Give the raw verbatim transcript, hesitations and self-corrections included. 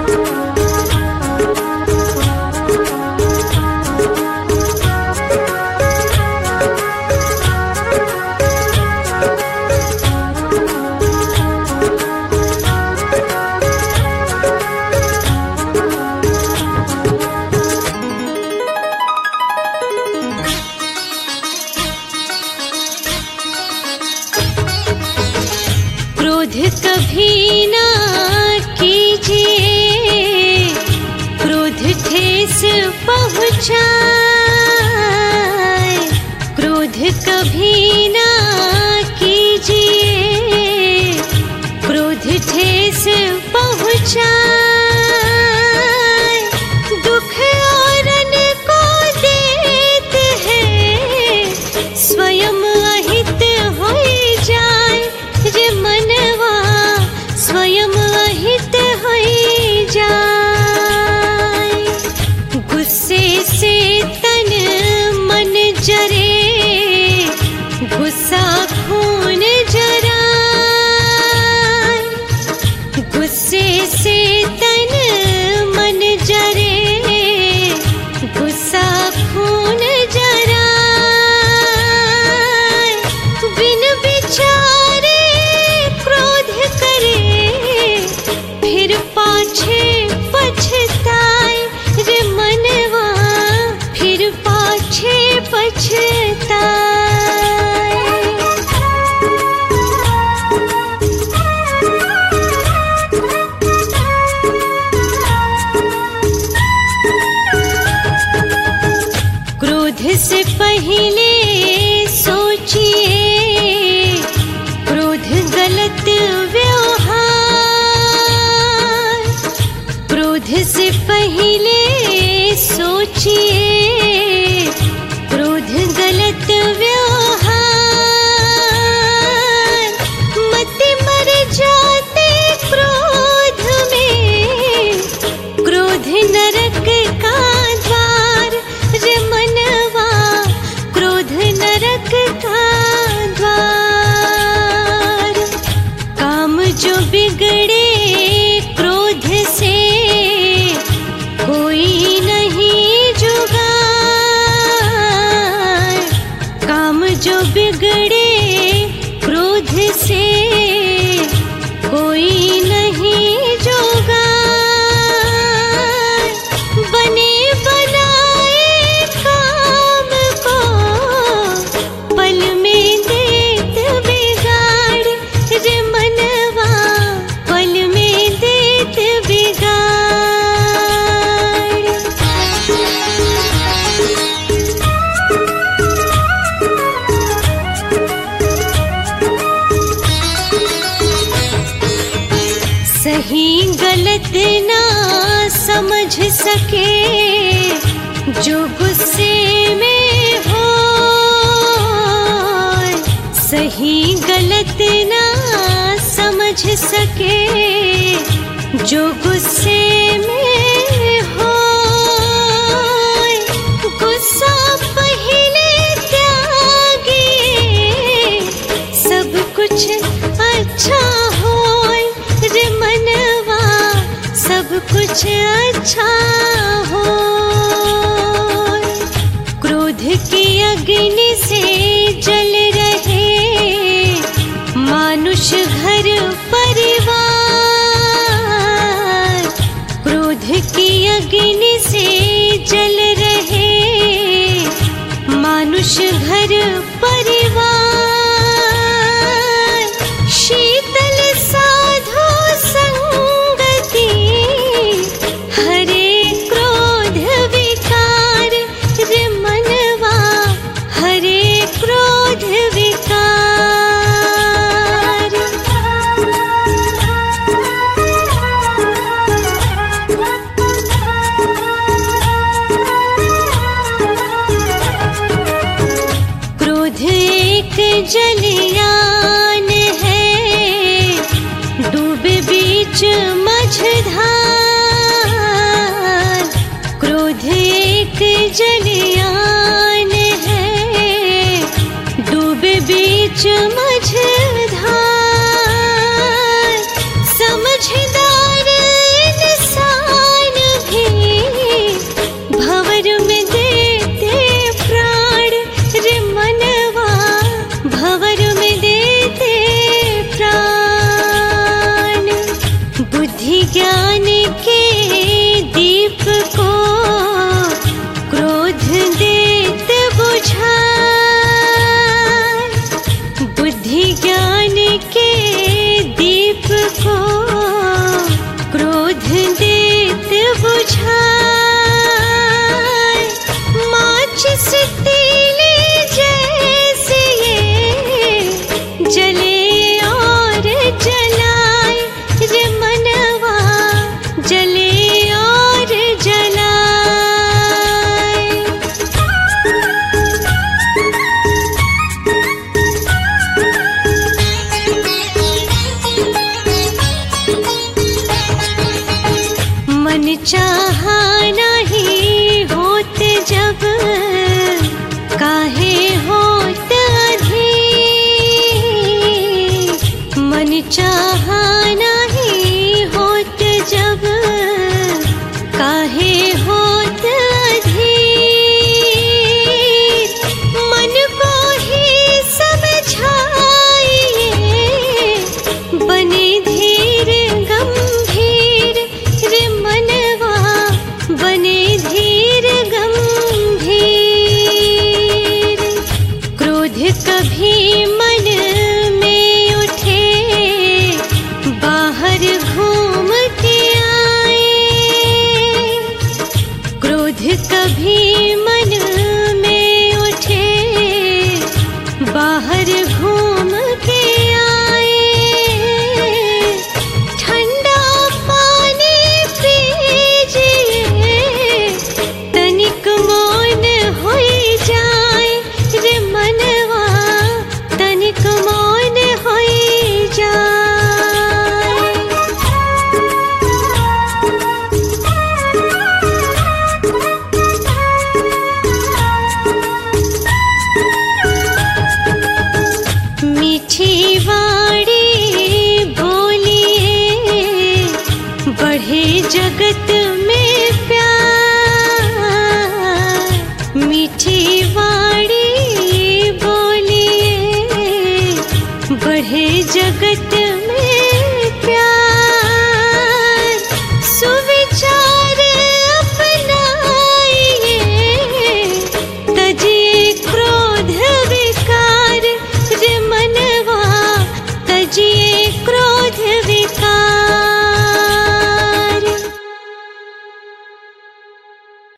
क्रोध कभी ना कीजिए, क्रोध ठेस पहुँचाए। क्रोध कभी ना कीजिए, क्रोध ठेस पहुँचाए। दुख औरन को देते हैं, स्वयं अहित हो जाए। जे मनवा स्वयं अहित हो जाए। गुस्से से तन मन जरे, गुस्सा खून जराए। गुस्से से तन मन जरे, गुस्सा खून जराए। बिन विचारे क्रोध करे, फिर पाछे पछताए। रे मनवा फिर पाछे पछताए। क्रोध से पहले सोचिए, क्रोध गलत व्यवहार। क्रोध से पहले सोचिए, क्रोध गलत व्यवहार। मत मर जाते क्रोध में, क्रोध नरक का द्वार। रे मनवा क्रोध नरक का द्वार। काम जो बिगड़े क्रोध से, कोई नहीं जुगाड़। काम जो बिगड़े क्रोध से, कोई नहीं जुगाड़। बने बनाए काम को, पल में देत बिगाड़। रे मनवा पल में देत बिगाड़। सही गलत ना समझ सके जो गुस्से में हो। सही गलत ना समझ सके जो गुस्से में हो। गुस्सा पहले त्यागिए, सब कुछ अच्छा होए। रे मनवा सब कुछ अच्छा हो। क्रोध की अग्नि से जल रहे मानुष घर परिवार। क्रोध की अग्नि से जल रहे मानुष घर परिवार। शीतल साधु संगति, हरे क्रोध विकार। रे मनवा हरे क्रोध विकार। ज्ञान के दीप को क्रोध देत बुझाए, बुद्धि ज्ञान के दीप को क्रोध देत बुझाए। माचिस तीली जैसे ये जले और जलाए रे मनवा, जले और जलाए। मन चाहा नहीं होत जब, काहे होत अधीर। मन चाहा नहीं होत जब, काहे होत अधीर। मन को ही समझाइए, बने धीर गंभीर रे मनवा, बने धीर गंभीर। क्रोध कभी मन में उठे, बाहर घूम के आए। क्रोध कभी मन में उठे, बाहर घूम के आए। ठंडा पानी पीजिए, तनिक मौन होई जाए रे मनवा, तनिक मौन होई जाए। मीठी वाणी बोलिए, बढ़े जगत में प्यार।